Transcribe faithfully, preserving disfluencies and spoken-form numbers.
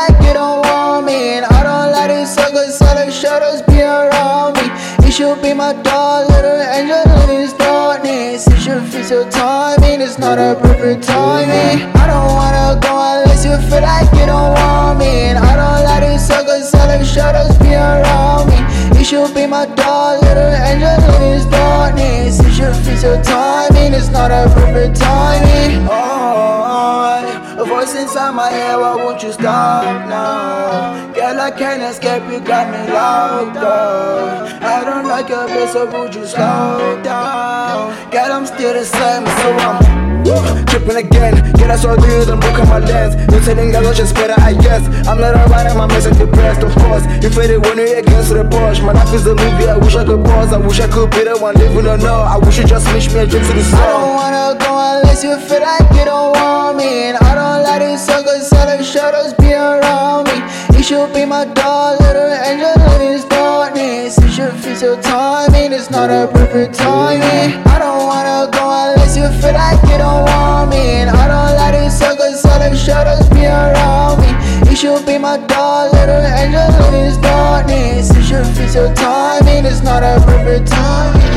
like you don't want me, and I don't like these suckers, selling shadows be around me. You should be my doll, little angel in this darkness. It should fit your timing, it's not a perfect timing. I don't wanna go unless you feel like you don't want me, and I don't like these suckers, selling shadows be around me. You should be my doll, little angel in this darkness. It should fit your timing, it's not a perfect timing. Oh, a voice inside my head, why won't you stop now? Girl, I can't escape, you got me locked up. I don't like your best, so would you slow down? Girl, I'm still the same, so I'm tripping again. Get us all good and broke on my lens. You're telling girls I just better, I guess. I'm not alright, I'm a mess and depressed, of course. You feel it when you're against the Porsche. My life is a movie, I wish I could pause. I wish I could be the one living or no. I wish you just wish me a drink to the song. I don't wanna go unless you feel like you don't want me, and I don't like these suckers selling shadows be around me. You should be my doll, little angel in this darkness. You should fit your timing, it's not a perfect timing. I don't wanna go unless you feel like you don't want me, and I don't like these suckers selling shadows be around me. You should be my doll, little angel in this darkness. You should fit your timing, it's not a perfect timing.